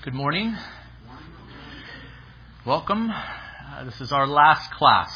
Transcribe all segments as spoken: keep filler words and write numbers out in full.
Good morning. Welcome. Uh, this is our last class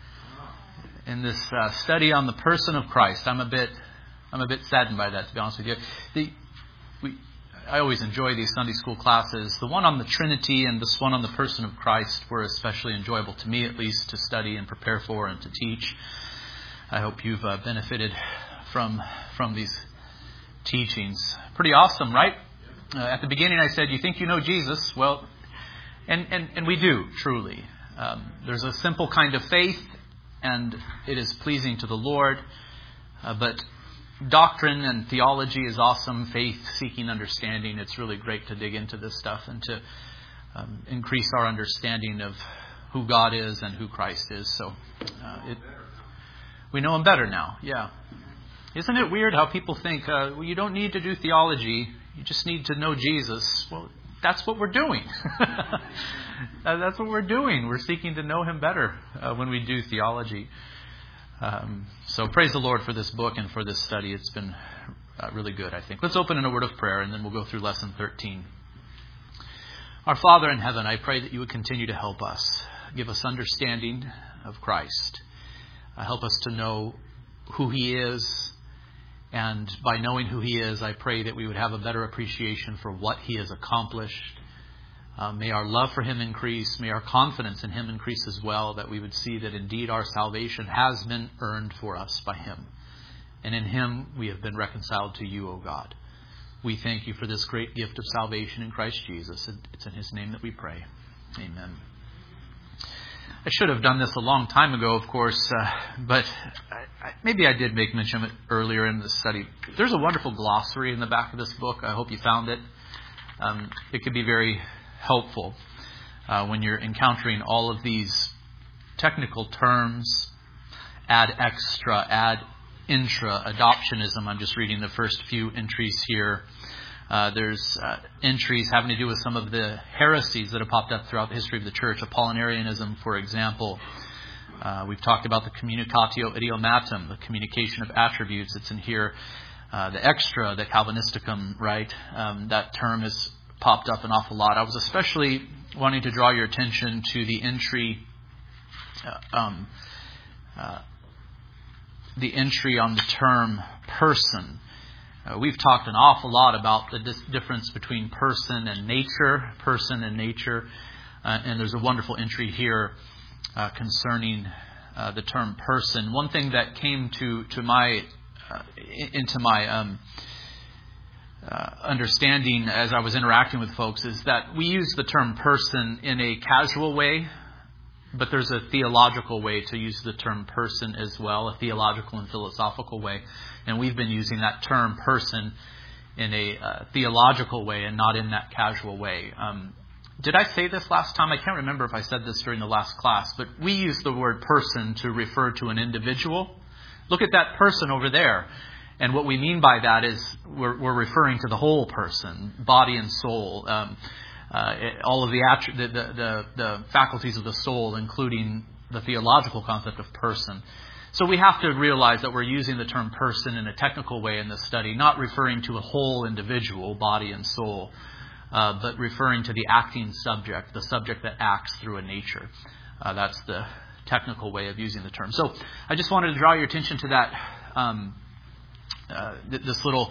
in this uh, study on the person of Christ. I'm a bit, I'm a bit saddened by that, to be honest with you. The, we, I always enjoy these Sunday school classes. The one on the Trinity and this one on the person of Christ were especially enjoyable to me, at least, to study and prepare for and to teach. I hope you've uh, benefited from from these teachings. Pretty awesome, right? Uh, at the beginning I said, you think you know Jesus? Well, and, and, and we do, truly. Um, there's a simple kind of faith, and it is pleasing to the Lord. Uh, but doctrine and theology is awesome. Faith, seeking understanding. It's really great to dig into this stuff and to um, increase our understanding of who God is and who Christ is. So uh, it, we know Him better now. Yeah. Isn't it weird how people think, uh, well, you don't need to do theology. You just need to know Jesus. Well, that's what we're doing. That's what we're doing. We're seeking to know Him better uh, when we do theology. Um, so praise the Lord for this book and for this study. It's been uh, really good, I think. Let's open in a word of prayer and then we'll go through lesson thirteen. Our Father in heaven, I pray that you would continue to help us. Give us understanding of Christ. Uh, help us to know who He is. And by knowing who He is, I pray that we would have a better appreciation for what He has accomplished. Uh, may our love for Him increase. May our confidence in Him increase as well, that we would see that indeed our salvation has been earned for us by Him. And in Him we have been reconciled to you, O God. We thank you for this great gift of salvation in Christ Jesus. It's in His name that we pray. Amen. I should have done this a long time ago, of course, uh, but I, I, maybe I did make mention of it earlier in the study. There's a wonderful glossary in the back of this book. I hope you found it. Um, it could be very helpful uh, when you're encountering all of these technical terms. Ad extra, ad intra, adoptionism. I'm just reading the first few entries here. Uh, there's uh, entries having to do with some of the heresies that have popped up throughout the history of the church. Apollinarianism, for example. Uh, we've talked about the communicatio idiomatum, the communication of attributes. It's in here. Uh, the extra, the Calvinisticum, right? Um, that term has popped up an awful lot. I was especially wanting to draw your attention to the entry, uh, um, uh, the entry on the term person. Uh, we've talked an awful lot about the dis- difference between person and nature, person and nature, uh, and there's a wonderful entry here uh, concerning uh, the term person. One thing that came to to my uh, into my um, uh, understanding as I was interacting with folks is that we use the term person in a casual way, but there's a theological way to use the term person as well, a theological and philosophical way. And we've been using that term person in a uh, theological way and not in that casual way. Um, did I say this last time? I can't remember if I said this during the last class, but we use the word person to refer to an individual. Look at that person over there. And what we mean by that is we're, we're referring to the whole person, body and soul, um, uh, all of the, attri- the, the, the, the faculties of the soul, including the theological concept of person. So we have to realize that we're using the term person in a technical way in this study, not referring to a whole individual, body and soul, uh, but referring to the acting subject, the subject that acts through a nature. Uh, that's the technical way of using the term. So I just wanted to draw your attention to that, um, uh, th- this little,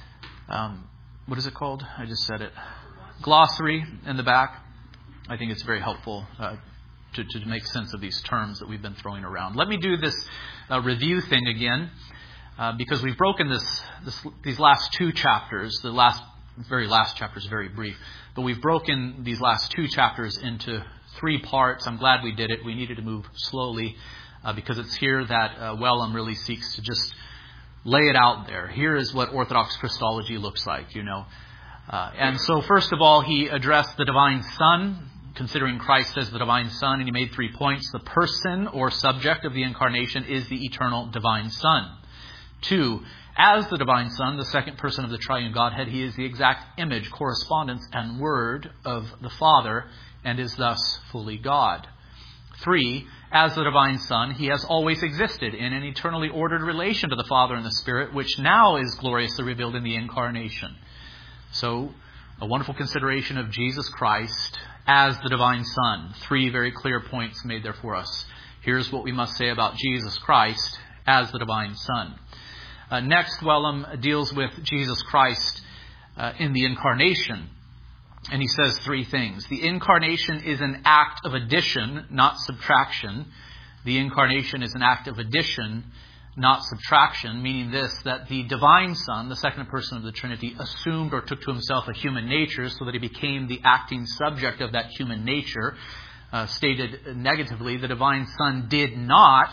um, what is it called? I just said it. Glossary in the back. I think it's very helpful uh, To, to make sense of these terms that we've been throwing around. Let me do this uh, review thing again, uh, because we've broken this, this these last two chapters. The last, very last chapter is very brief, but we've broken these last two chapters into three parts. I'm glad we did it. We needed to move slowly uh, because it's here that uh, Wellum really seeks to just lay it out there. Here is what Orthodox Christology looks like, you know. Uh, and so, first of all, he addressed the divine Son, considering Christ as the divine Son, and he made three points. The person or subject of the incarnation is the eternal divine Son. Two, as the divine Son, the second person of the triune Godhead, he is the exact image, correspondence, and word of the Father, and is thus fully God. Three, as the divine Son, he has always existed in an eternally ordered relation to the Father and the Spirit, which now is gloriously revealed in the incarnation. So A wonderful consideration of Jesus Christ as the divine Son. Three very clear points made there for us. Here's what we must say about Jesus Christ as the divine Son. Uh, next, Wellum deals with Jesus Christ uh, in the incarnation. And he says three things. The incarnation is an act of addition, not subtraction. The incarnation is an act of addition, not subtraction, meaning this, that the divine Son, the second person of the Trinity, assumed or took to himself a human nature so that he became the acting subject of that human nature. Uh, stated negatively, the divine Son did not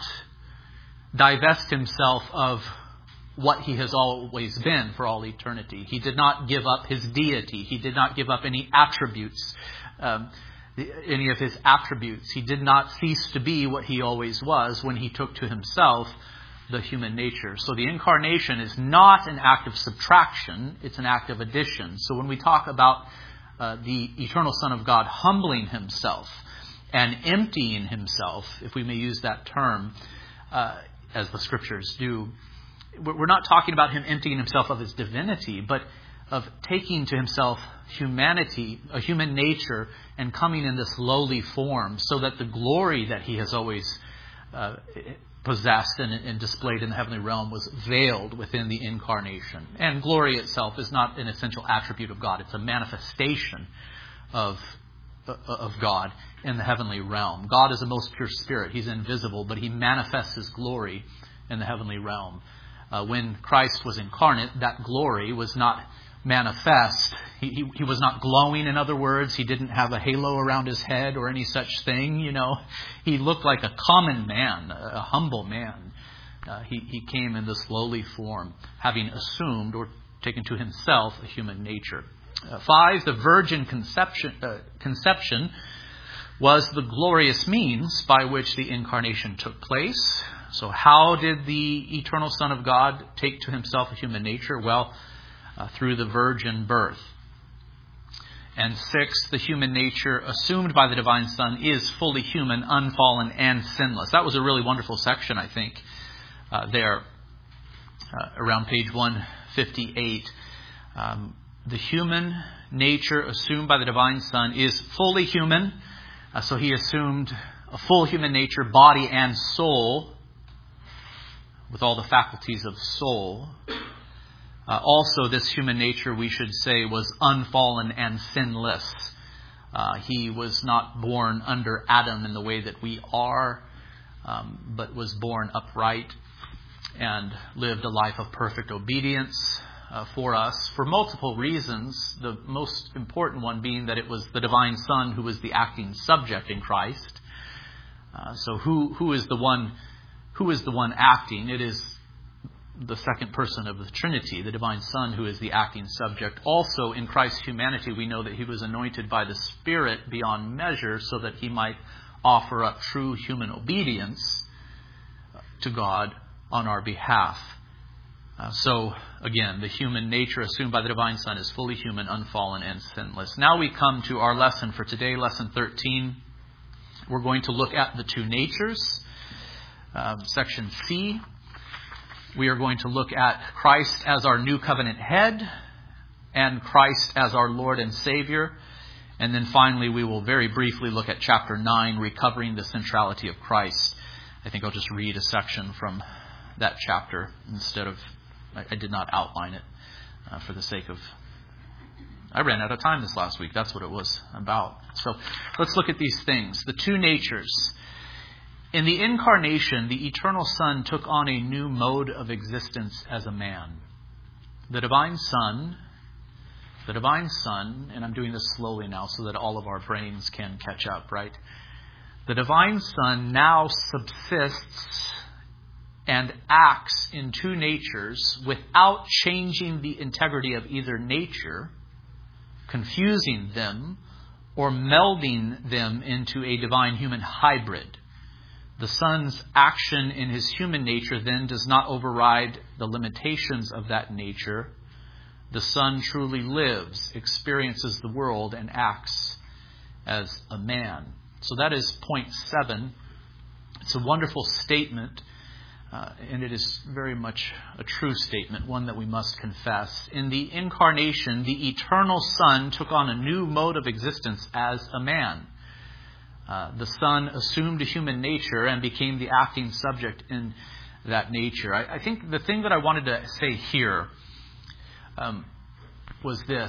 divest himself of what he has always been for all eternity. He did not give up his deity. He did not give up any attributes, um, any of his attributes. He did not cease to be what he always was when he took to himself the human nature. So the incarnation is not an act of subtraction, it's an act of addition. So when we talk about uh, the eternal Son of God humbling himself and emptying himself, if we may use that term, uh, as the scriptures do, we're not talking about him emptying himself of his divinity, but of taking to himself humanity, a human nature, and coming in this lowly form so that the glory that he has always uh, possessed and, and displayed in the heavenly realm was veiled within the incarnation. And glory itself is not an essential attribute of God. It's a manifestation of, of God in the heavenly realm. God is a most pure spirit. He's invisible, but he manifests his glory in the heavenly realm. Uh, when Christ was incarnate, that glory was not manifest. He, he, he was not glowing, in other words. He didn't have a halo around his head or any such thing, you know. He looked like a common man, a humble man. Uh, he, he came in this lowly form, having assumed or taken to himself a human nature. Uh, five, the virgin conception, uh, conception was the glorious means by which the incarnation took place. So how did the eternal Son of God take to himself a human nature? Well, uh, through the virgin birth. And six, the human nature assumed by the divine Son is fully human, unfallen, and sinless. That was a really wonderful section, I think, uh, there uh, around page one fifty-eight. Um, the human nature assumed by the divine Son is fully human. Uh, so he assumed a full human nature, body and soul, with all the faculties of soul. Uh, also, this human nature, we should say, was unfallen and sinless. Uh, he was not born under Adam in the way that we are, um, but was born upright and lived a life of perfect obedience uh, for us for multiple reasons. The most important one being that it was the divine Son who was the acting subject in Christ. Uh, so who who is the one Who is the one acting? It is the second person of the Trinity, the divine Son, who is the acting subject. Also, in Christ's humanity, we know that he was anointed by the Spirit beyond measure so that he might offer up true human obedience to God on our behalf. Uh, so, again, the human nature assumed by the divine Son is fully human, unfallen, and sinless. Now we come to our lesson for today, lesson thirteen. We're going to look at the two natures. Uh, section C, we are going to look at Christ as our new covenant head and Christ as our Lord and Savior. And then finally, we will very briefly look at chapter nine, recovering the centrality of Christ. I think I'll just read a section from that chapter instead of, I, I did not outline it uh, for the sake of, I ran out of time this last week. That's what it was about. So let's look at these things. The two natures. In the incarnation, the eternal Son took on a new mode of existence as a man. The divine Son, the divine Son, and I'm doing this slowly now so that all of our brains can catch up, right? The divine Son now subsists and acts in two natures without changing the integrity of either nature, confusing them, or melding them into a divine-human hybrid. The Son's action in his human nature then does not override the limitations of that nature. The Son truly lives, experiences the world, and acts as a man. So that is point seven. It's a wonderful statement Uh, and it is very much a true statement, one that we must confess. In the incarnation, the eternal Son took on a new mode of existence as a man. Uh, the Son assumed a human nature and became the acting subject in that nature. I, I think the thing that I wanted to say here um, was this.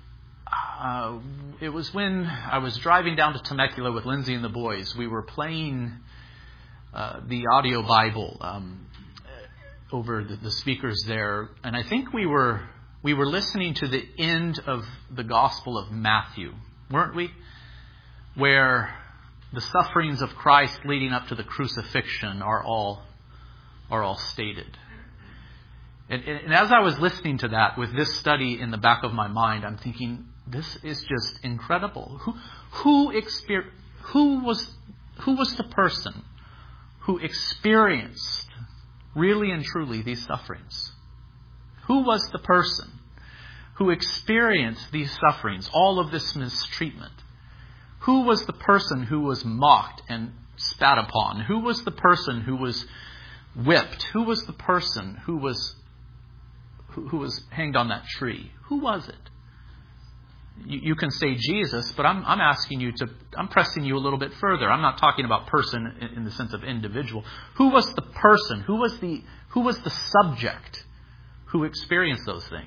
Uh, it was when I was driving down to Temecula with Lindsay and the boys. We were playing uh, the audio Bible um, over the, the speakers there, and I think we were we were listening to the end of the Gospel of Matthew, weren't we? Where the sufferings of Christ leading up to the crucifixion are all are all stated. And, and as I was listening to that with this study in the back of my mind, I'm thinking, this is just incredible. Who who exper- who was who was the person who experienced really and truly these sufferings? Who was the person who experienced these sufferings, all of this mistreatment? Who was the person who was mocked and spat upon? Who was the person who was whipped? Who was the person who was who, who was hanged on that tree? Who was it? You, you can say Jesus, but I'm, I'm asking you to, I'm pressing you a little bit further. I'm not talking about person in, in the sense of individual. Who was the person? Who was the, who was the subject who experienced those things?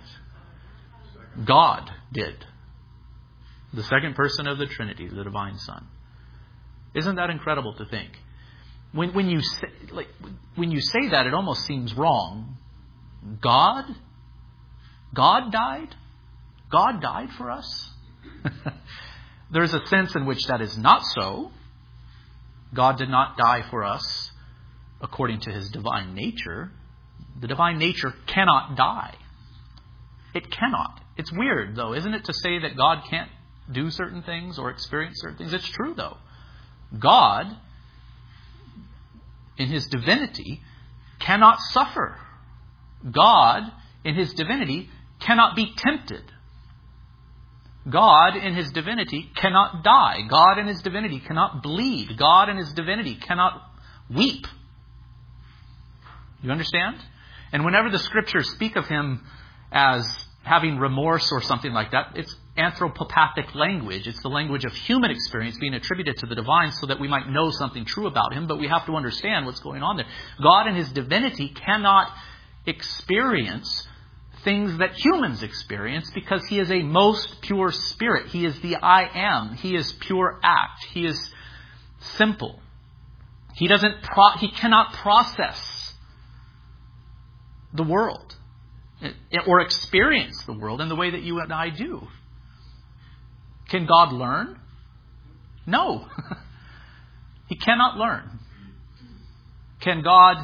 God did. The second person of the Trinity, the Divine Son. Isn't that incredible to think? When, when you say, like, when you say that, it almost seems wrong. God? God died? God died for us? There's a sense in which that is not so. God did not die for us according to his divine nature. The divine nature cannot die. It cannot. It's weird, though, isn't it, to say that God can't do certain things or experience certain things? It's true, though. God, in his divinity, cannot suffer. God, in his divinity, cannot be tempted. God, in his divinity, cannot die. God, in his divinity, cannot bleed. God, in his divinity, cannot weep. You understand? And whenever the scriptures speak of him as having remorse or something like that, it's anthropopathic language. It's the language of human experience being attributed to the divine so that we might know something true about him, but we have to understand what's going on there. God, in his divinity, cannot experience things that humans experience because he is a most pure spirit. He is the I am. He is pure act. He is simple. He doesn't pro- he cannot process the world or experience the world in the way that you and I do. Can God learn? No. He cannot learn. Can God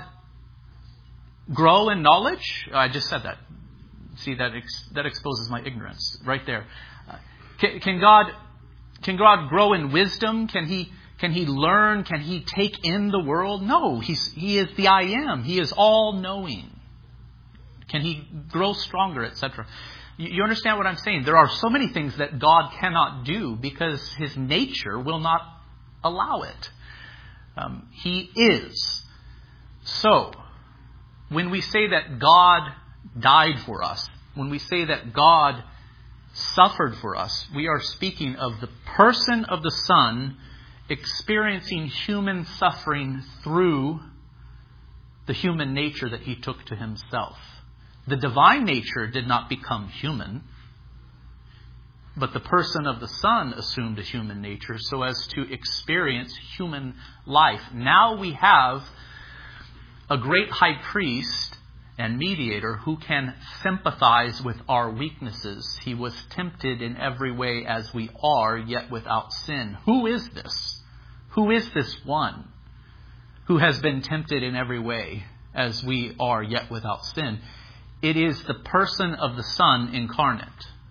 grow in knowledge? I just said that. See, that ex- that exposes my ignorance right there. Uh, can, can God can God grow in wisdom? Can he can he learn? Can he take in the world? No, he's he is the I am. He is all knowing. Can he grow stronger, et cetera? You, you understand what I'm saying? There are so many things that God cannot do because his nature will not allow it. Um, he is. So, when we say that God died for us, when we say that God suffered for us, we are speaking of the person of the Son experiencing human suffering through the human nature that he took to himself. The divine nature did not become human, but the person of the Son assumed a human nature so as to experience human life. Now we have a great high priest and mediator who can sympathize with our weaknesses. He was tempted in every way as we are, yet without sin. Who is this? Who is this one who has been tempted in every way as we are, yet without sin? It is the person of the Son incarnate.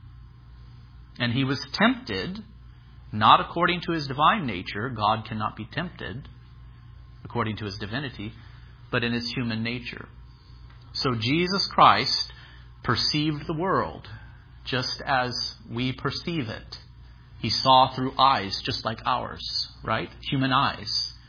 And he was tempted, not according to his divine nature. God cannot be tempted according to his divinity, but in his human nature. So Jesus Christ perceived the world just as we perceive it. He saw through eyes just like ours, right? Human eyes.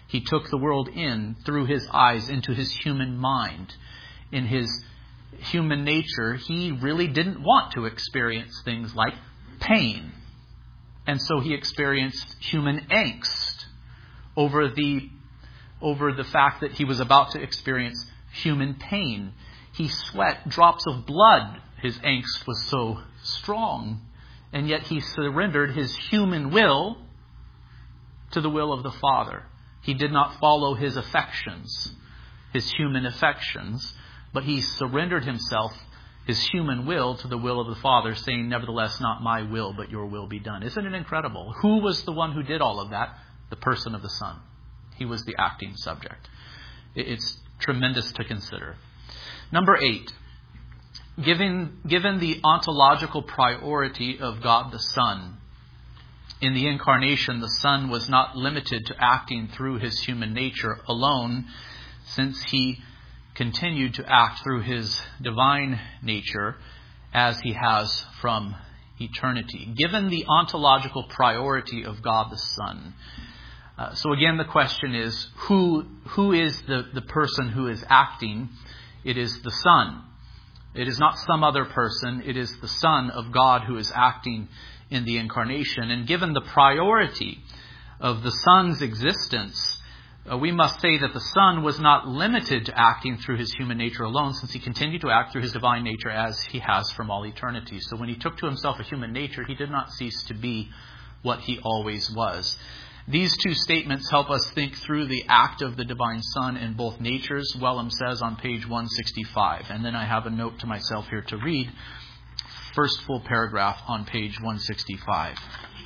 He took the world in through his eyes into his human mind. In his human nature, he really didn't want to experience things like pain. And so he experienced human angst over the, over the fact that he was about to experience human pain. He sweat drops of blood. His angst was so strong. And yet he surrendered his human will to the will of the Father. He did not follow his affections, his human affections, but he surrendered himself, his human will, to the will of the Father, saying, nevertheless, not my will, but your will be done. Isn't it incredible? Who was the one who did all of that? The person of the Son. He was the acting subject. It's tremendous to consider. Number eight, given, given the ontological priority of God the Son, in the incarnation, the Son was not limited to acting through his human nature alone, since he continued to act through his divine nature as he has from eternity. Given the ontological priority of God the Son. Uh, so again, the question is, who who is the, the person who is acting? It is the Son. It is not some other person. It is the Son of God who is acting in the incarnation. And given the priority of the Son's existence, uh, we must say that the Son was not limited to acting through his human nature alone, since he continued to act through his divine nature as he has from all eternity. So when he took to himself a human nature, he did not cease to be what he always was. These two statements help us think through the act of the divine Son in both natures, Wellum says on page one sixty-five. And then I have a note to myself here to read. First full paragraph on page one sixty-five.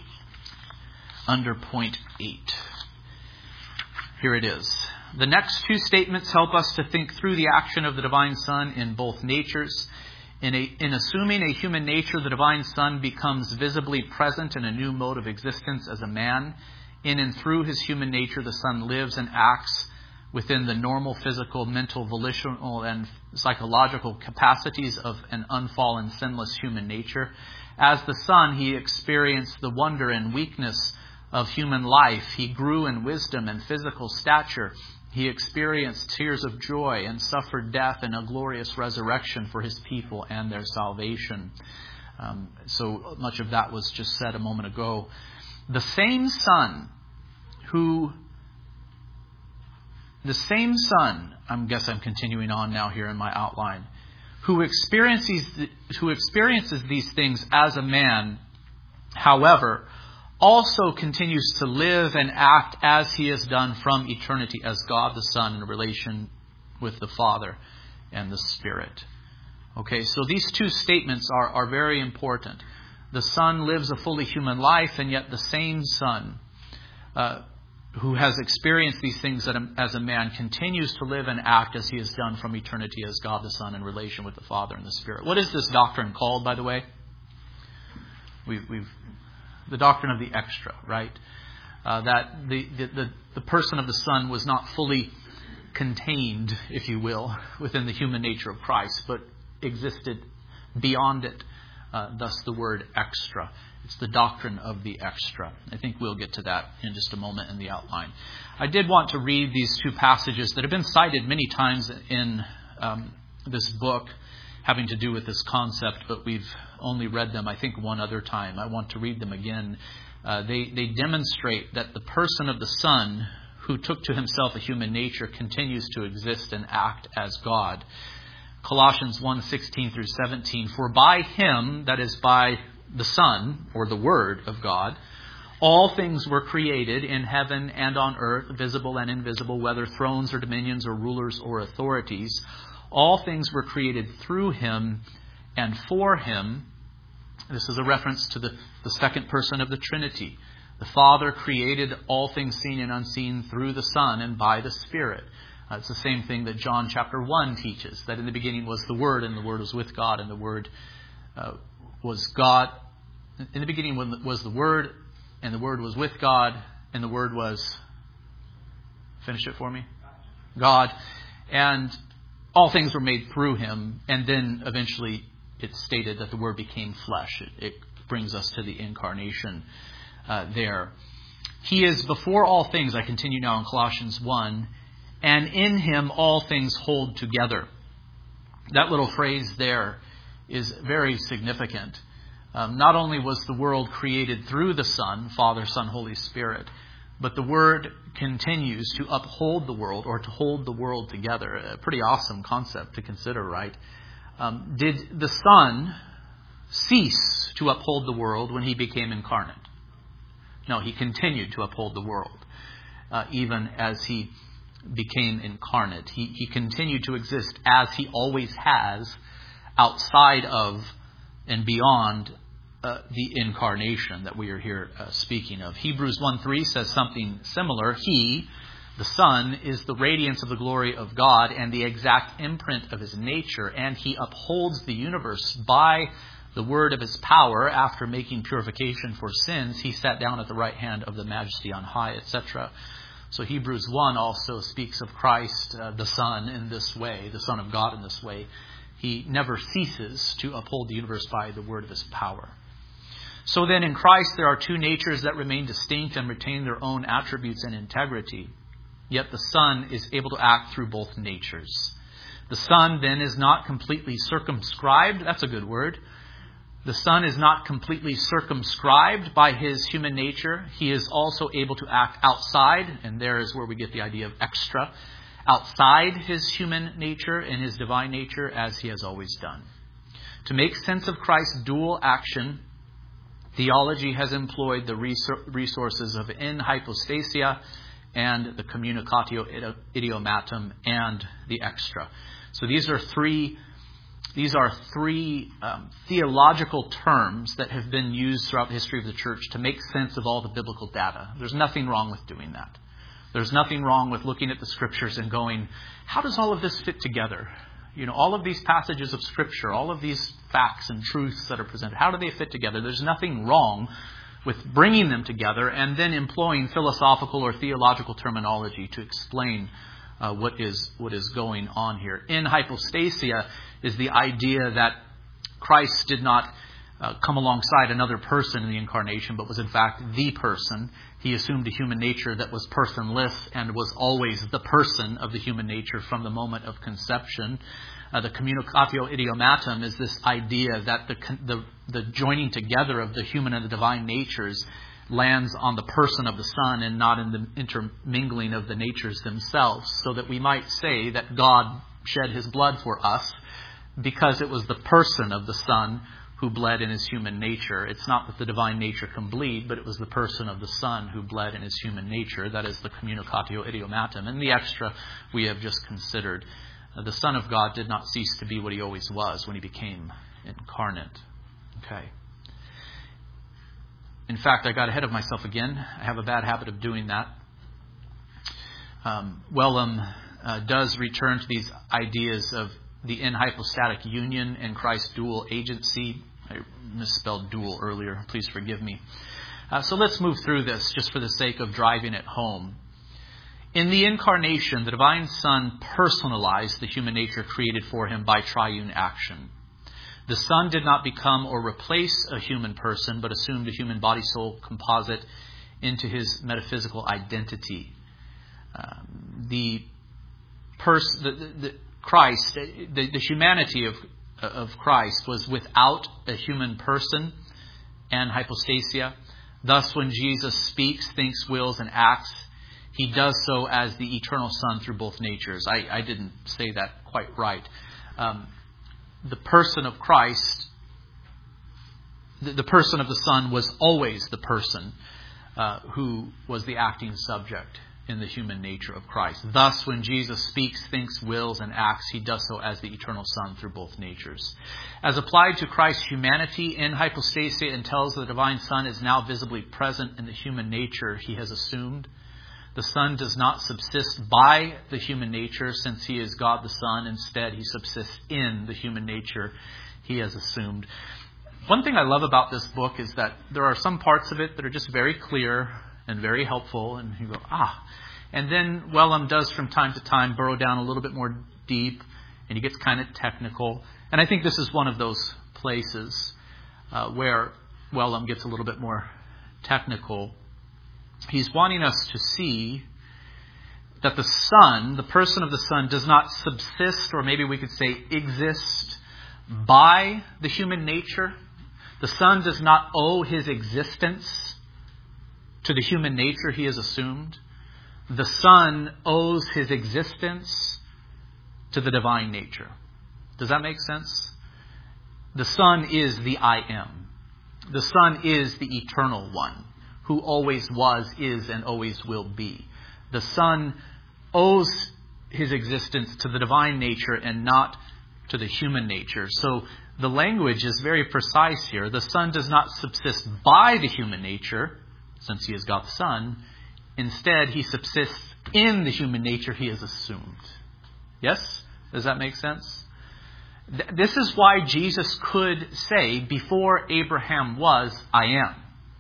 Under point eight. Here it is. The next two statements help us to think through the action of the divine Son in both natures. In, a, in assuming a human nature, the divine Son becomes visibly present in a new mode of existence as a man. In and through his human nature, the Son lives and acts within the normal physical, mental, volitional, and psychological capacities of an unfallen, sinless human nature. As the Son, he experienced the wonder and weakness of human life. He grew in wisdom and physical stature. He experienced tears of joy and suffered death and a glorious resurrection for his people and their salvation. Um, so much of that was just said a moment ago. The same Son who, the same Son, I guess I'm continuing on now here in my outline, who experiences, who experiences these things as a man, however, also continues to live and act as he has done from eternity as God the Son in relation with the Father and the Spirit. Okay, so these two statements are, are very important. The Son lives a fully human life, and yet the same Son uh, who has experienced these things as a man continues to live and act as he has done from eternity as God the Son in relation with the Father and the Spirit. What is this doctrine called, by the way? We've, we've the doctrine of the extra, right? Uh, that the, the, the, the person of the Son was not fully contained, if you will, within the human nature of Christ, but existed beyond it. Uh, thus the word extra. It's the doctrine of the extra. I think we'll get to that in just a moment in the outline. I did want to read these two passages that have been cited many times in um, this book having to do with this concept, but we've only read them, I think, one other time. I want to read them again. Uh, they, they demonstrate that the person of the Son who took to himself a human nature continues to exist and act as God. Colossians one sixteen through seventeen. For by him, that is by the Son, or the Word of God, all things were created in heaven and on earth, visible and invisible, whether thrones or dominions or rulers or authorities. All things were created through him and for him. This is a reference to the, the second person of the Trinity. The Father created all things seen and unseen through the Son and by the Spirit. Uh, it's the same thing that John chapter one teaches, that in the beginning was the Word, and the Word was with God, and the Word uh, was God. In the beginning was the Word, and the Word was with God, and the Word was, finish it for me, God. And all things were made through him, and then eventually it's stated that the Word became flesh. It, it brings us to the incarnation uh, there. He is before all things, I continue now in Colossians one, and in him all things hold together. That little phrase there is very significant. Um, not only was the world created through the Son, Father, Son, Holy Spirit, but the Word continues to uphold the world or to hold the world together. A pretty awesome concept to consider, right? Um, did the Son cease to uphold the world when he became incarnate? No, he continued to uphold the world, uh, even as he became incarnate. He, he continued to exist as he always has outside of and beyond uh, the incarnation that we are here uh, speaking of. Hebrews one three says something similar. He, the Son, is the radiance of the glory of God and the exact imprint of his nature, and he upholds the universe by the word of his power. After making purification for sins, he sat down at the right hand of the Majesty on high, et cetera. So Hebrews one also speaks of Christ, uh, the Son, in this way, the Son of God in this way. He never ceases to uphold the universe by the word of his power. So then in Christ there are two natures that remain distinct and retain their own attributes and integrity. Yet the Son is able to act through both natures. The Son then is not completely circumscribed. That's a good word. The Son is not completely circumscribed by his human nature. He is also able to act outside, and there is where we get the idea of extra, outside his human nature and his divine nature, as he has always done. To make sense of Christ's dual action, theology has employed the resources of in hypostasia and the communicatio idiomatum and the extra. So these are three These are three um, theological terms that have been used throughout the history of the church to make sense of all the biblical data. There's nothing wrong with doing that. There's nothing wrong with looking at the scriptures and going, how does all of this fit together? You know, all of these passages of scripture, all of these facts and truths that are presented, how do they fit together? There's nothing wrong with bringing them together and then employing philosophical or theological terminology to explain uh, what is what is going on here. In hypostasia is the idea that Christ did not uh, come alongside another person in the incarnation, but was in fact the person. He assumed a human nature that was personless and was always the person of the human nature from the moment of conception. Uh, the communicatio idiomatum is this idea that the, the the joining together of the human and the divine natures lands on the person of the Son and not in the intermingling of the natures themselves, so that we might say that God shed his blood for us because it was the person of the Son who bled in his human nature. It's not that the divine nature can bleed, but it was the person of the Son who bled in his human nature. That is the communicatio idiomatum. And the extra we have just considered. Uh, the Son of God did not cease to be what he always was when he became incarnate. Okay. In fact, I got ahead of myself again. I have a bad habit of doing that. Um, Wellum uh, does return to these ideas of the in hypostatic union and Christ's dual agency. I misspelled dual earlier. Please forgive me. Uh, so let's move through this just for the sake of driving it home. In the incarnation, the divine Son personalized the human nature created for him by triune action. The Son did not become or replace a human person, but assumed a human body-soul composite into his metaphysical identity. Um, the, pers- the, the, the Christ, the, the humanity of, of Christ was without a human person and hypostasia. Thus, when Jesus speaks, thinks, wills, and acts, he does so as the eternal Son through both natures. I, I didn't say that quite right. Um, the person of Christ, the, the person of the Son was always the person uh, who was the acting subject in the human nature of Christ. Thus, when Jesus speaks, thinks, wills, and acts, he does so as the eternal Son through both natures. As applied to Christ's humanity in hypostasia, entails the divine Son is now visibly present in the human nature he has assumed. The Son does not subsist by the human nature, since he is God the Son. Instead, he subsists in the human nature he has assumed. One thing I love about this book is that there are some parts of it that are just very clear and very helpful, and you go, ah. And then Wellum does from time to time burrow down a little bit more deep, and he gets kind of technical. And I think this is one of those places uh, where Wellum gets a little bit more technical. he's wanting us to see that the Son, the person of the Son, does not subsist, or maybe we could say exist, by the human nature. The Son does not owe his existence to the human nature he has assumed. The Son owes his existence to the divine nature. Does that make sense? The Son is the I am. The Son is the eternal one, who always was, is, and always will be. The Son owes his existence to the divine nature and not to the human nature. So the language is very precise here. The Son does not subsist by the human nature, since he has got the Son. Instead, he subsists in the human nature he has assumed. Yes? Does that make sense? Th- this is why Jesus could say, before Abraham was, I am.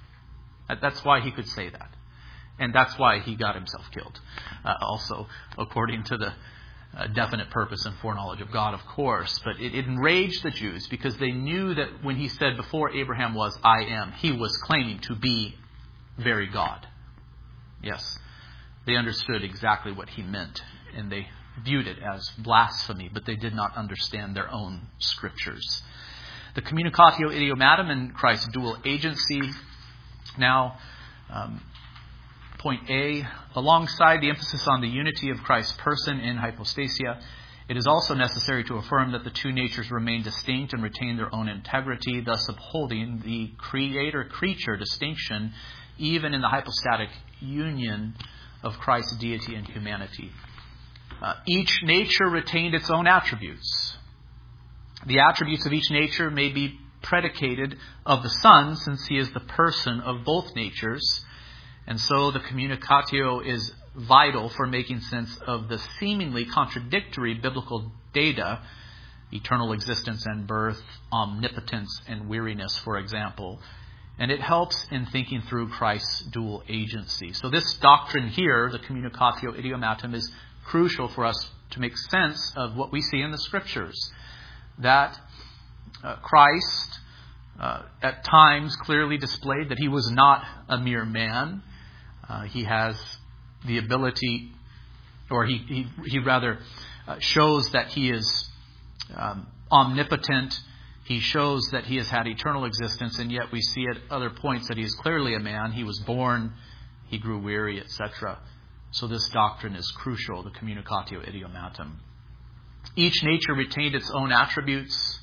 That's why he could say that. And that's why he got himself killed. Uh, also, according to the uh, definite purpose and foreknowledge of God, of course. But it, it enraged the Jews because they knew that when he said, before Abraham was, I am, he was claiming to be very God. Yes. They understood exactly what he meant. And they viewed it as blasphemy, but they did not understand their own scriptures. The communicatio idiomatum in Christ's dual agency. Now, um, point A, alongside the emphasis on the unity of Christ's person in hypostasia, it is also necessary to affirm that the two natures remain distinct and retain their own integrity, thus upholding the creator-creature distinction even in the hypostatic union of Christ's deity and humanity. Uh, each nature retained its own attributes. The attributes of each nature may be predicated of the Son, since he is the person of both natures. And so the communicatio is vital for making sense of the seemingly contradictory biblical data, eternal existence and birth, omnipotence and weariness, for example. And it helps in thinking through Christ's dual agency. So this doctrine here, the communicatio idiomatum, is crucial for us to make sense of what we see in the Scriptures. That uh, Christ uh, at times clearly displayed that he was not a mere man. Uh, he has the ability, or he, he, he rather uh, shows that he is um, omnipotent. He shows that he has had eternal existence, and yet we see at other points that he is clearly a man. He was born, he grew weary, et cetera. So this doctrine is crucial, the communicatio idiomatum. Each nature retained its own attributes.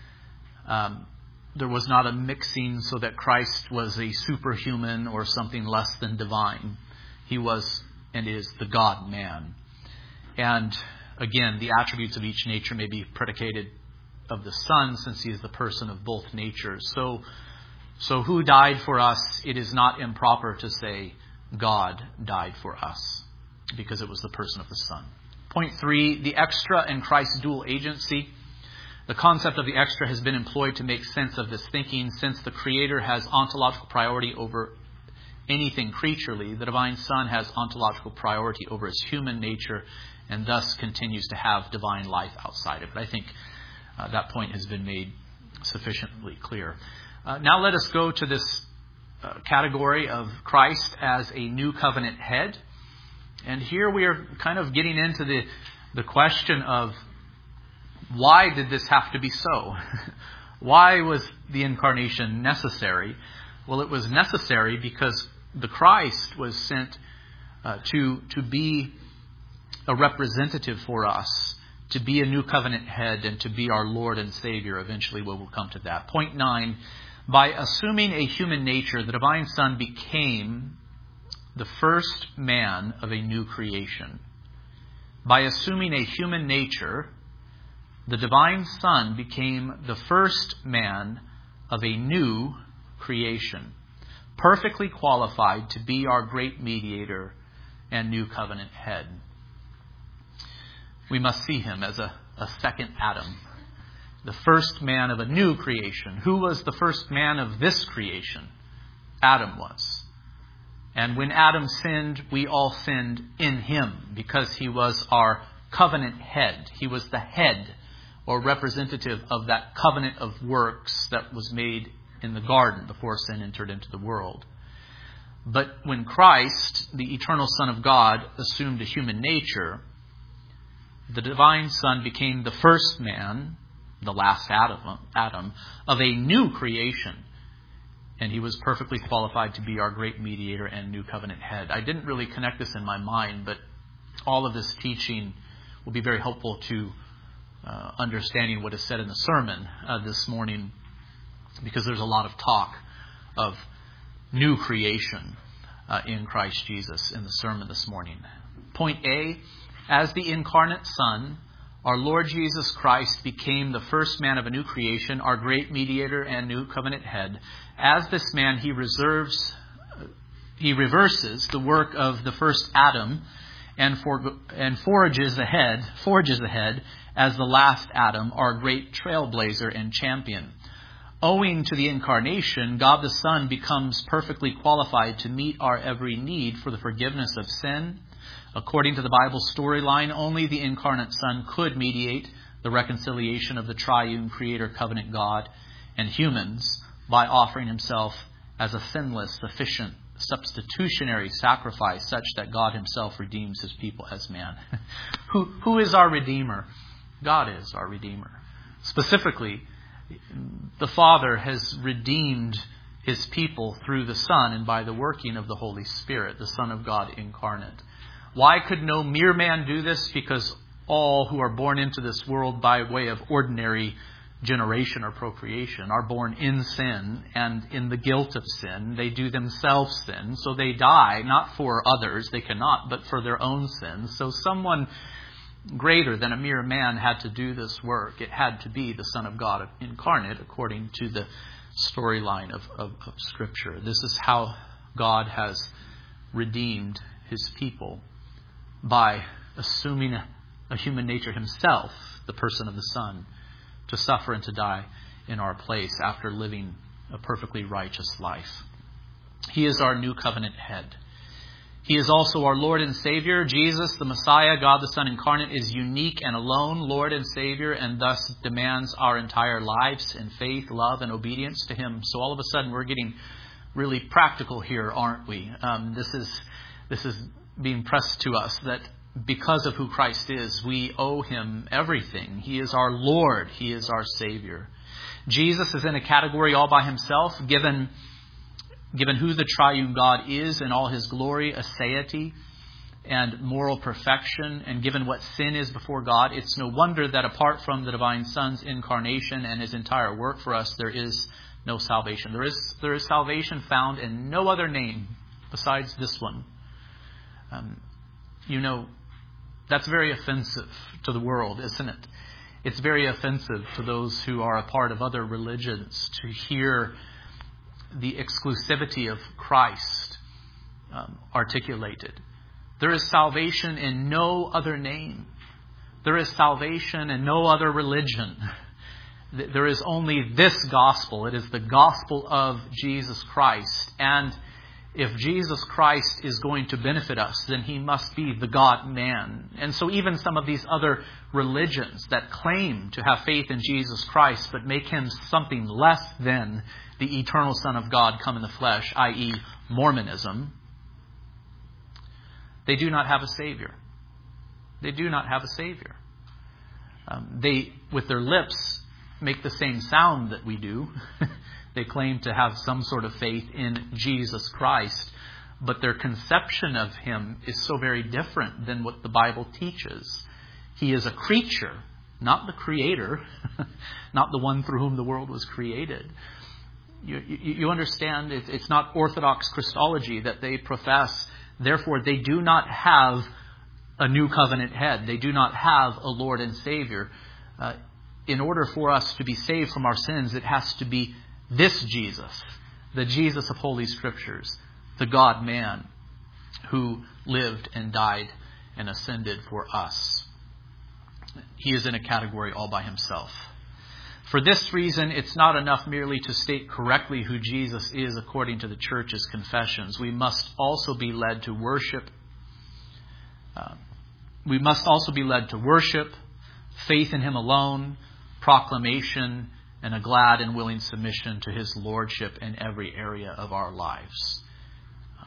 Um, there was not a mixing so that Christ was a superhuman or something less than divine. He was and is the God-man. And again, the attributes of each nature may be predicated of the Son, since he is the person of both natures. So, so who died for us? It is not improper to say God died for us, because it was the person of the Son. Point three, the extra in Christ's dual agency. The concept of the extra has been employed to make sense of this thinking. Since the Creator has ontological priority over anything creaturely, the Divine Son has ontological priority over his human nature, and thus continues to have divine life outside of it. I think uh, that point has been made sufficiently clear. Uh, now let us go to this uh, category of Christ as a new covenant head. And here we are kind of getting into the, the question of, why did this have to be so? Why was the incarnation necessary? Well, it was necessary because the Christ was sent uh, to, to be a representative for us, to be a new covenant head, and to be our Lord and Savior. Eventually we will come to that. Point nine, by assuming a human nature, the Divine Son became the first man of a new creation. By assuming a human nature, the Divine Son became the first man of a new creation, perfectly qualified to be our great mediator and new covenant head. We must see him as a, a second Adam, the first man of a new creation. Who was the first man of this creation? Adam was. And when Adam sinned, we all sinned in him, because he was our covenant head. He was the head or representative of that covenant of works that was made in the garden before sin entered into the world. But when Christ, the eternal Son of God, assumed a human nature, the divine Son became the first man, the last Adam, Adam, of a new creation. And he was perfectly qualified to be our great mediator and new covenant head. I didn't really connect this in my mind, but all of this teaching will be very helpful to uh, understanding what is said in the sermon uh, this morning, because there's a lot of talk of new creation uh, in Christ Jesus in the sermon this morning. Point A, as the incarnate Son, our Lord Jesus Christ became the first man of a new creation, our great mediator and new covenant head. As this man, he reserves, he reverses the work of the first Adam and for, and forages ahead, forges ahead as the last Adam, our great trailblazer and champion. Owing to the incarnation, God the Son becomes perfectly qualified to meet our every need for the forgiveness of sin. According to the Bible storyline, only the incarnate Son could mediate the reconciliation of the triune Creator covenant God and humans by offering himself as a sinless, sufficient, substitutionary sacrifice such that God himself redeems his people as man. who, who is our Redeemer? God is our Redeemer. Specifically, the Father has redeemed his people through the Son and by the working of the Holy Spirit, the Son of God incarnate. Why could no mere man do this? Because all who are born into this world by way of ordinary generation or procreation are born in sin and in the guilt of sin. They do themselves sin, so they die, not for others, they cannot, but for their own sins. So someone greater than a mere man had to do this work. It had to be the Son of God incarnate, according to the storyline of, of, of Scripture. This is how God has redeemed his people, by assuming a, a human nature himself, the person of the Son, to suffer and to die in our place after living a perfectly righteous life. He is our new covenant head. He is also our Lord and Savior. Jesus, the Messiah, God the Son incarnate, is unique and alone Lord and Savior, and thus demands our entire lives in faith, love, and obedience to him. So all of a sudden we're getting really practical here, aren't we? Um, this is this is being pressed to us that because of who Christ is, we owe him everything. He is our Lord. He is our Savior. Jesus is in a category all by himself, given, given who the triune God is in all his glory, aseity, and moral perfection, and given what sin is before God. It's no wonder that apart from the divine Son's incarnation and his entire work for us, there is no salvation. There is, there is salvation found in no other name besides this one. Um, you know, that's very offensive to the world, isn't it? It's very offensive to those who are a part of other religions to hear the exclusivity of Christ um, articulated. There is salvation in no other name. There is salvation in no other religion. There is only this gospel. It is the gospel of Jesus Christ. And if Jesus Christ is going to benefit us, then he must be the God-man. And so even some of these other religions that claim to have faith in Jesus Christ, but make him something less than the eternal Son of God come in the flesh, that is. Mormonism, they do not have a Savior. They do not have a Savior. Um, they, with their lips, make the same sound that we do. They claim to have some sort of faith in Jesus Christ, but their conception of him is so very different than what the Bible teaches. He is a creature, not the creator, not the one through whom the world was created. You, you, you understand, it's, it's not Orthodox Christology that they profess. Therefore, they do not have a new covenant head. They do not have a Lord and Savior. Uh, in order for us to be saved from our sins, it has to be this Jesus, the Jesus of Holy Scriptures, the God-man who lived and died and ascended for us. He is in a category all by himself. For this reason, it's not enough merely to state correctly who Jesus is according to the church's confessions. We must also be led to worship. Uh, we must also be led to worship, faith in him alone, proclamation, and a glad and willing submission to his lordship in every area of our lives.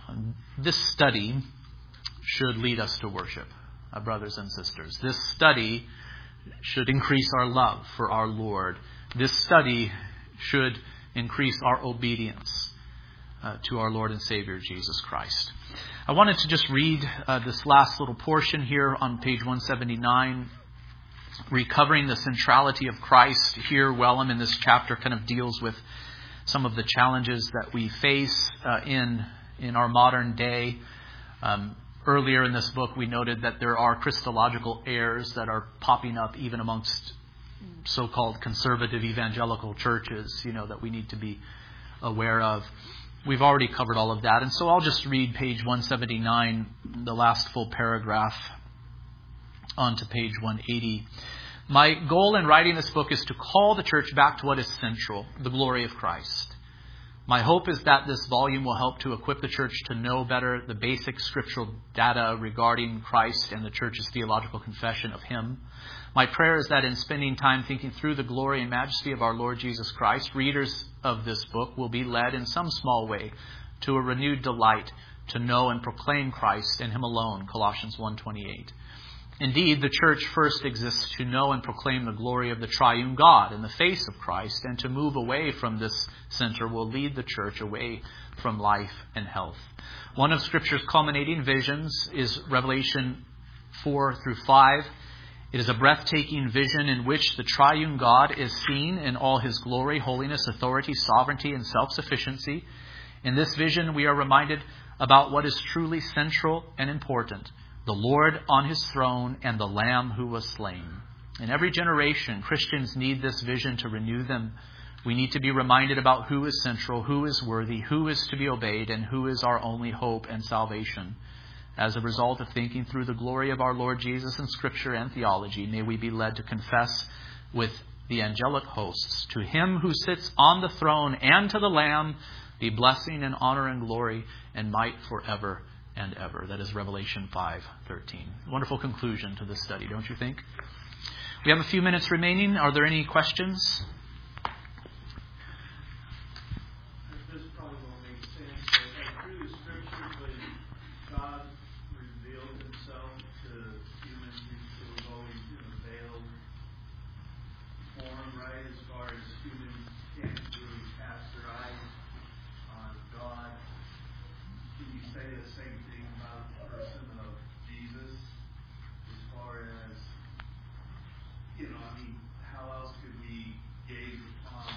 This study should lead us to worship, uh, brothers and sisters. This study should increase our love for our Lord. This study should increase our obedience uh, to our Lord and Savior, Jesus Christ. I wanted to just read uh, this last little portion here on page one seventy-nine, recovering the centrality of Christ. Here, Wellham in this chapter kind of deals with some of the challenges that we face uh, in in our modern day. Um, earlier in this book, we noted that there are Christological errors that are popping up even amongst so-called conservative evangelical churches, you know, that we need to be aware of. We've already covered all of that. And so I'll just read page one seventy-nine, the last full paragraph, on to page one eighty. My goal in writing this book is to call the church back to what is central, the glory of Christ. My hope is that this volume will help to equip the church to know better the basic scriptural data regarding Christ and the church's theological confession of Him. My prayer is that in spending time thinking through the glory and majesty of our Lord Jesus Christ, readers of this book will be led in some small way to a renewed delight to know and proclaim Christ and Him alone, Colossians one twenty-eight. Indeed, the church first exists to know and proclaim the glory of the triune God in the face of Christ, and to move away from this center will lead the church away from life and health. One of Scripture's culminating visions is Revelation four through five. It is a breathtaking vision in which the triune God is seen in all His glory, holiness, authority, sovereignty, and self-sufficiency. In this vision, we are reminded about what is truly central and important: the Lord on His throne and the Lamb who was slain. In every generation, Christians need this vision to renew them. We need to be reminded about who is central, who is worthy, who is to be obeyed, and who is our only hope and salvation. As a result of thinking through the glory of our Lord Jesus in Scripture and theology, may we be led to confess with the angelic hosts, to Him who sits on the throne and to the Lamb be blessing and honor and glory and might forever and ever. That is Revelation five thirteen. Wonderful conclusion to this study, don't you think? We have a few minutes remaining. Are there any questions? This probably won't make sense, but through the Scriptures, when God revealed Himself to humans, it was always in a veiled form, right? As far as humans can't really cast their eyes on God. Can you say the same thing about the person of Jesus, as far as, you know, I mean, how else could we gaze upon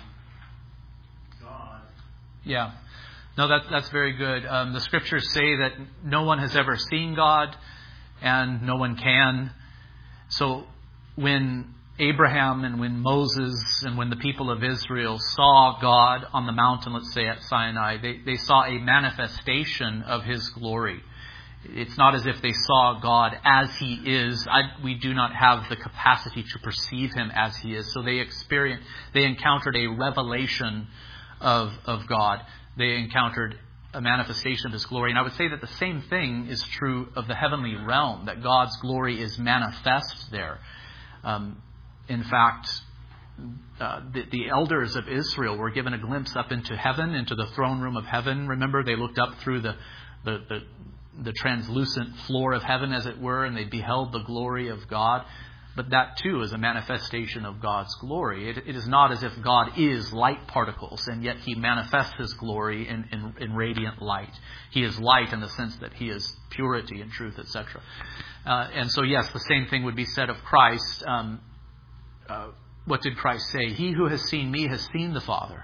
God? Yeah. No, that, that's very good. Um, the Scriptures say that no one has ever seen God, and no one can. So when Abraham and when Moses and when the people of Israel saw God on the mountain, let's say at Sinai, they, they saw a manifestation of His glory. It's not as if they saw God as He is. I, we do not have the capacity to perceive Him as He is. So they experienced, they encountered a revelation of, of God. They encountered a manifestation of His glory. And I would say that the same thing is true of the heavenly realm, that God's glory is manifest there. Um, In fact, uh, the, the elders of Israel were given a glimpse up into heaven, into the throne room of heaven. Remember, they looked up through the, the, the, the translucent floor of heaven, as it were, and they beheld the glory of God. But that, too, is a manifestation of God's glory. It, it is not as if God is light particles, and yet He manifests His glory in, in, in radiant light. He is light in the sense that He is purity and truth, et cetera. Uh, and so, yes, the same thing would be said of Christ. Um, Uh, what did Christ say? He who has seen me has seen the Father.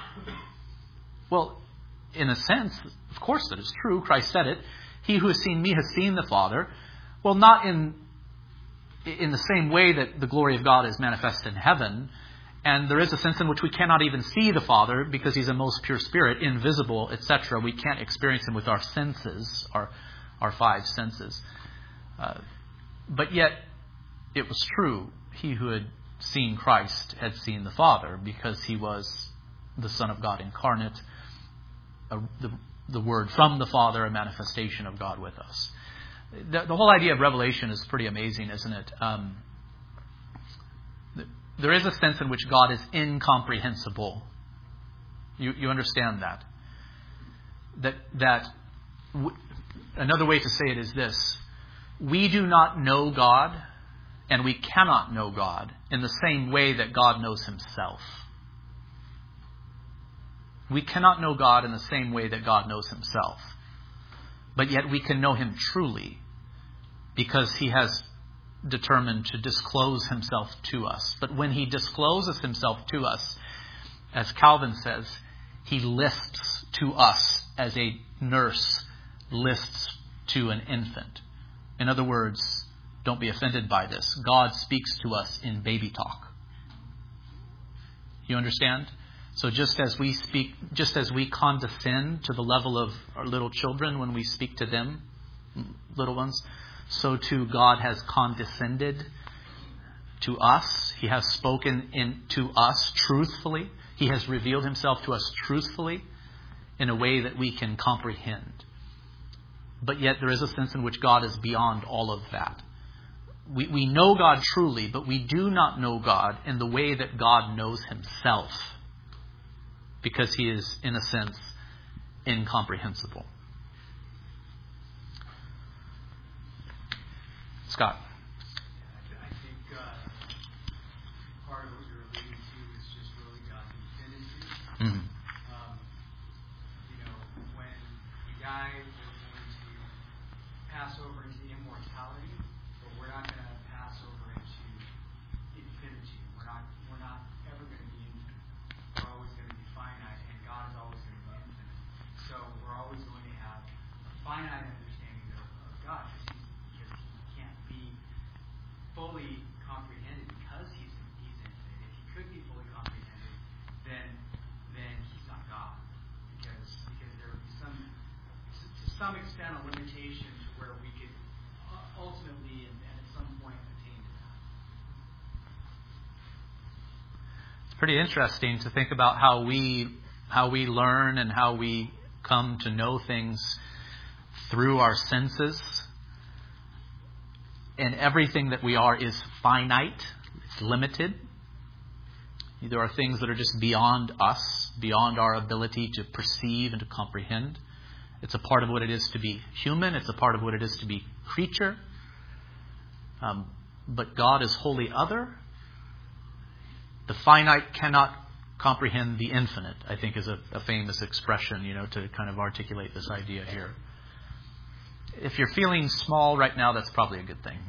Well, in a sense, of course that is true. Christ said it. He who has seen me has seen the Father. Well, not in in the same way that the glory of God is manifest in heaven. And there is a sense in which we cannot even see the Father because He's a most pure spirit, invisible, et cetera. We can't experience Him with our senses, our, our five senses. Uh, but yet, it was true. He who had seen Christ had seen the Father, because He was the Son of God incarnate, a, the, the Word from the Father, a manifestation of God with us. The, the whole idea of revelation is pretty amazing, isn't it? Um, there is a sense in which God is incomprehensible. You, you understand that? That that w- another way to say it is this. We do not know God, and we cannot know God in the same way that God knows himself. We cannot know God in the same way that God knows himself. But yet we can know him truly because he has determined to disclose himself to us. But when he discloses himself to us, as Calvin says, he lisps to us as a nurse lisps to an infant. In other words, don't be offended by this. God speaks to us in baby talk. You understand? So just as we speak, just as we condescend to the level of our little children when we speak to them, little ones, so too God has condescended to us. He has spoken in to us truthfully. He has revealed himself to us truthfully in a way that we can comprehend. But yet there is a sense in which God is beyond all of that. We, we know God truly, but we do not know God in the way that God knows himself, because he is, in a sense, incomprehensible. Scott. I think uh, part of what you're alluding to is just really God's infinity. Mm-hmm. Um, you know, when we die, we're going to pass over into immortality, but we're not going to pass over into infinity. We're not. We're not ever going to be infinite. We're always going to be finite, and God is always going to be infinite. So we're always going to have a finite understanding of, of God, because he can't be fully comprehended because he's he's infinite. If he could be fully comprehended, then then he's not God, because because there would be some to, to some extent a limitation to where we could ultimately and, and at some point attain to that. It's pretty interesting to think about how we how we learn and how we come to know things through our senses. And everything that we are is finite. It's limited. There are things that are just beyond us, beyond our ability to perceive and to comprehend. It's a part of what it is to be human. It's a part of what it is to be creature. Um, but God is wholly other. The finite cannot comprehend the infinite, I think is a, a famous expression, you know, to kind of articulate this idea here. If you're feeling small right now, that's probably a good thing.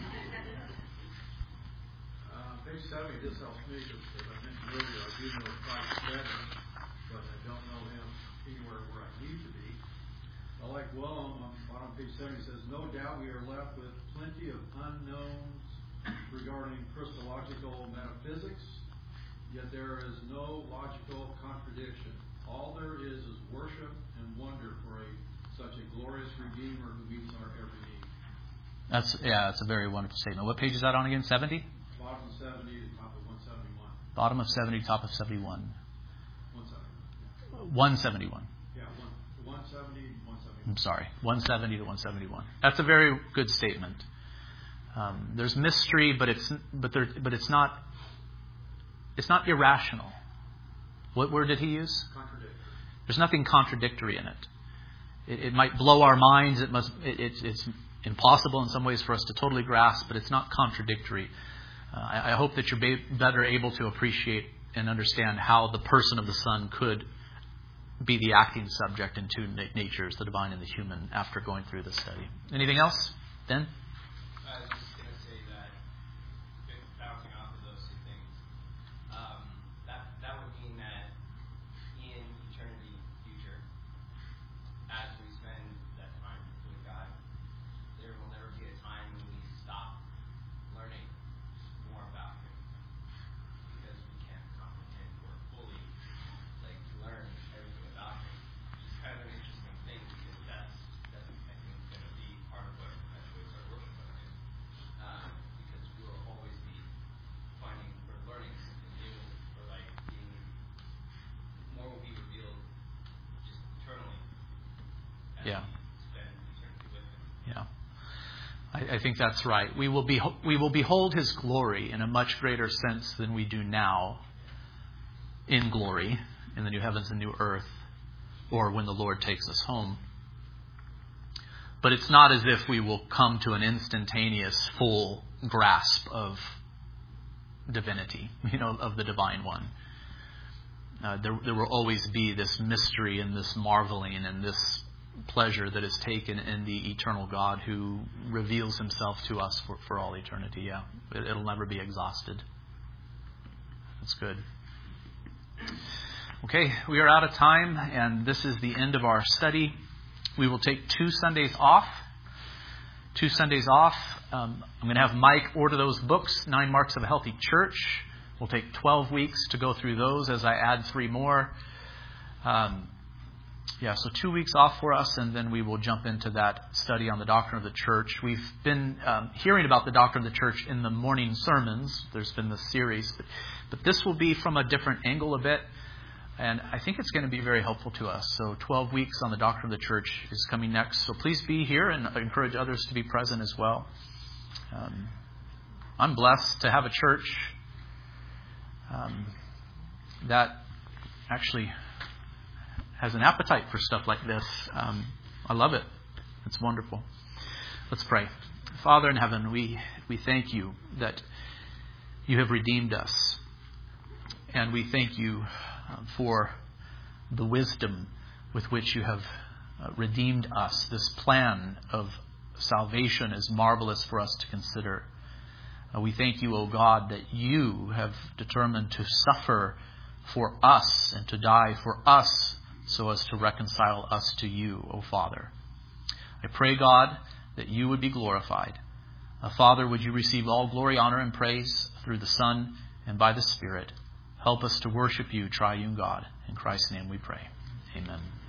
Uh, page seventy, this helps me because I mentioned earlier, I do know Christ better, but I don't know him anywhere where I need to be. I like Willem on bottom page seventy says, no doubt we are left with plenty of unknowns regarding Christological metaphysics, yet there is no logical contradiction. All there is is worship and wonder for a such a glorious Redeemer who meets our every need. That's yeah, that's a very wonderful statement. What page is that on again? seventy? Bottom of seventy to top of one seventy-one. Bottom of seventy, top of seventy-one. one seventy-one. one seventy-one. Yeah, one, one seventy, one seventy-one. I'm sorry, one seventy to one seventy-one. That's a very good statement. Um, there's mystery, but it's but there but it's not it's not irrational. What word did he use? Contradictory. There's nothing contradictory in it. It, it might blow our minds. It must. It, it's, it's impossible in some ways for us to totally grasp, but it's not contradictory. Uh, I, I hope that you're be- better able to appreciate and understand how the person of the Son could be the acting subject in two na- natures, the divine and the human, after going through this study. Anything else, Ben? I was just going to say that, bouncing off of those two things, um, that that would mean that in eternity future, as we spend that time with God, there will never be a time when we stop learning more about Him, because we can't comprehend or fully like learn everything about Him. Which is kind of an interesting thing, because that's that's I think going to be part of what actuates our worship of Him, um, because we will always be finding or learning something new, or like being more will be revealed just eternally. As Yeah. we spend eternity with Him. Yeah. I, I think that's right. We will be we will behold His glory in a much greater sense than we do now in glory in the new heavens and new earth, or when the Lord takes us home. But it's not as if we will come to an instantaneous full grasp of divinity, you know, of the Divine One. Uh, there, there will always be this mystery and this marveling and this pleasure that is taken in the eternal God who reveals himself to us for, for all eternity. Yeah, it, it'll never be exhausted. That's good. Okay, we are out of time, and this is the end of our study. We will take two Sundays off. Two Sundays off. Um, I'm going to have Mike order those books, Nine Marks of a Healthy Church. We'll take twelve weeks to go through those as I add three more. Um, yeah, so two weeks off for us, and then we will jump into that study on the doctrine of the church. We've been um, hearing about the doctrine of the church in the morning sermons. There's been this series, but, but this will be from a different angle a bit. And I think it's going to be very helpful to us. So twelve weeks on the doctrine of the church is coming next. So please be here, and I encourage others to be present as well. Um, I'm blessed to have a church um, that actually has an appetite for stuff like this. Um, I love it. It's wonderful. Let's pray. Father in heaven, we, we thank you that you have redeemed us. And we thank you Uh, for the wisdom with which you have uh, redeemed us. This plan of salvation is marvelous for us to consider. Uh, we thank you, O God, that you have determined to suffer for us and to die for us so as to reconcile us to you, O Father. I pray, God, that you would be glorified. Uh, Father, would you receive all glory, honor, and praise through the Son and by the Spirit. Help us to worship you, triune God. In Christ's name we pray. Amen.